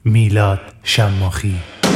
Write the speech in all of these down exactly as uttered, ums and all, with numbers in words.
میلاد شماخی.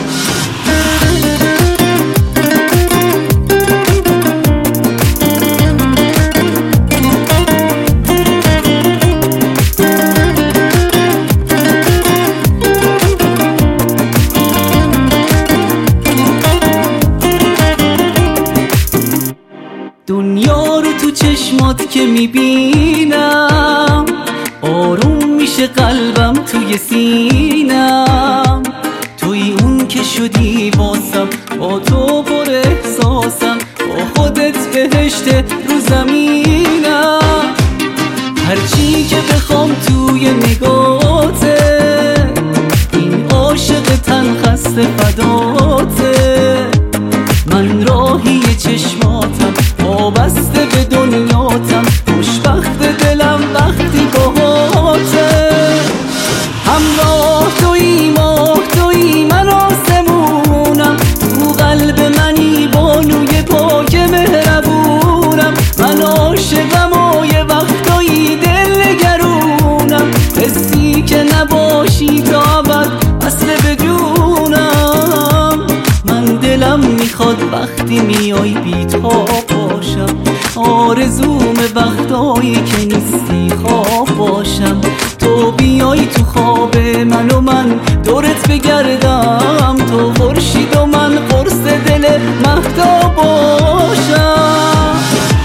دنیا رو تو چشمات که میبینم آروم میشه قلبم توی سینم. توی اون که شدی واسم، با تو پر احساسم، با خودت بهشت رو زمینم. هرچی که بخوام توی نگاته، این عاشق تن خسته فداته. من راهی چشماتم، وابسته به دنیاتم، خوشبخت دلم وقتی باهاته. همراه تویی، ماه تویی، من آسمونم، تو قلب منی بانوی پاک مهربونم. من عاشقم و یه وقتایی دل نگرونم، حسی که نباشی تا ابد اصل بدونم. من دلم میخواد وقتی میای بی‌تاب باشم، آرزوم وقتایی که نیستی خواب باشم. تو بیای تو خواب من و من دورت بگردم، تو خورشید و من قرص دل مهتاب باشم.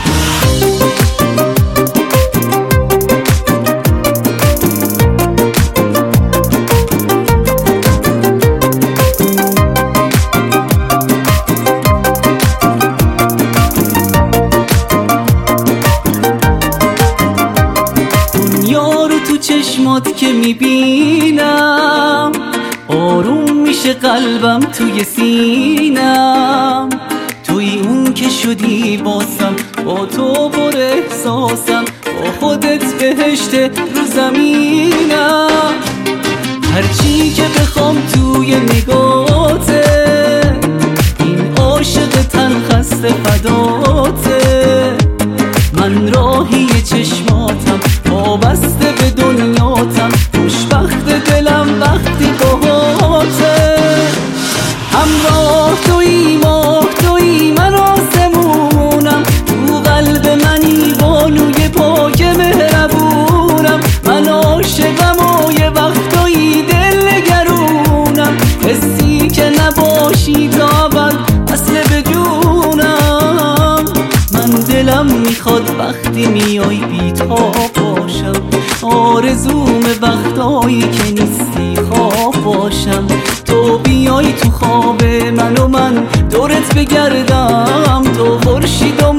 چشمات که میبینم آروم میشه قلبم توی سینم. توی اون که شدی واسم، با تو پر احساسم، با خودت بهشت رو زمینم. هرچی که بخوام توی نگاته، این عاشق تن خسته فداته. من راهی چشماتم، وابسته به دنیاتم، خوشبخت دلم وقتی باهاته. همراه تویی، ماه تویی، من آسمونم، تو قلب منی بانوی پاک مهربونم. من عاشقم و یه وقتایی دل نگرونم، حسی که نباشی تا ابد اصل بدونم. من دلم میخواد وقتی میای بی‌تاب باشم، آرزوم وقتایی که نیستی خواب باشم. تو بیای تو خواب من و من دورت بگردم، تو خورشید